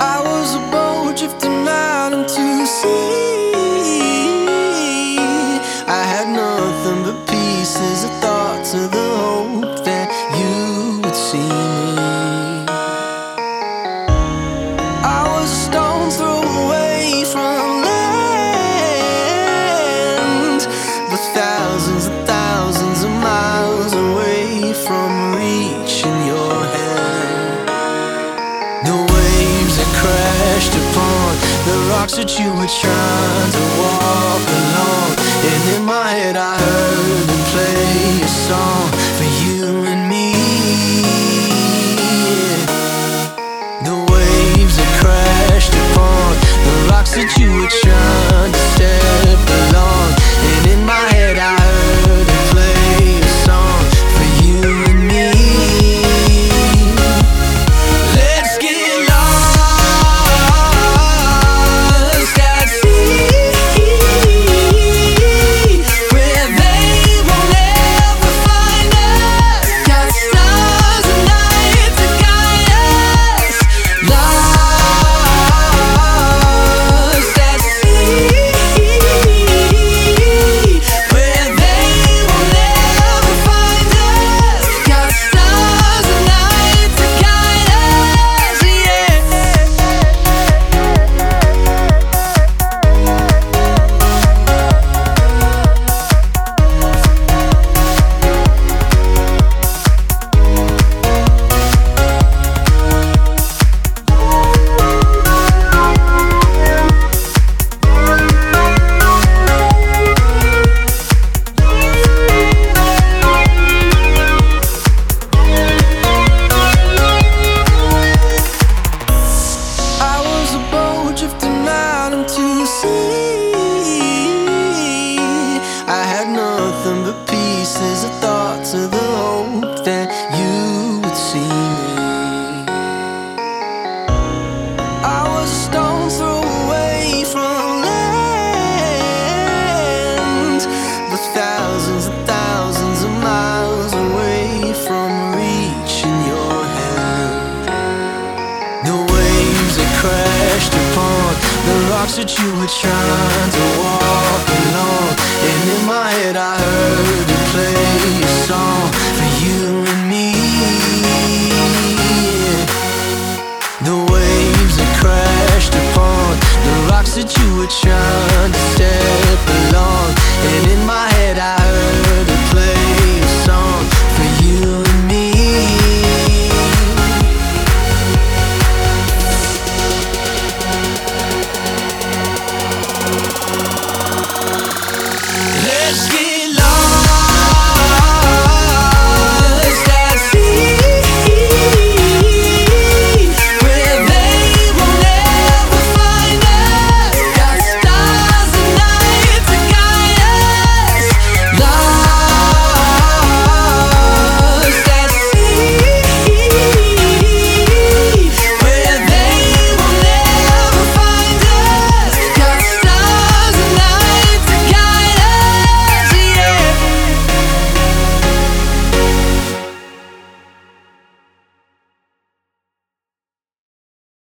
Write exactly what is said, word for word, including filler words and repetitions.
I was a boat drifting out into sea. I had nothing but pieces of thoughts of the hope that you would see me. I was a stone's throw away from land, but thousands and thousands of miles away from reaching your hand. The waves that crashed upon the rocks that you were trying to walk along, and in my head I heard them play a song for you and me. The waves that crashed upon the rocks that you were trying to step along, and in my head I heard them play a song for you and me. Let's get lost at sea, where they will never find us. Got stars and night to guide us. Lost at sea, where they will never find us. Got stars and night to guide us, yeah. I was a boat drifting out into sea. I had nothing but pieces of thoughts of the hope that you would see me. I was a stone's throw away from land, but thousands and thousands of miles away from reaching your hand. The waves that crashed upon the rocks that you were trying to walk along, and in my head I heard it play a song for you and me. The waves that crashed upon the rocks that you were trying to step along, and in my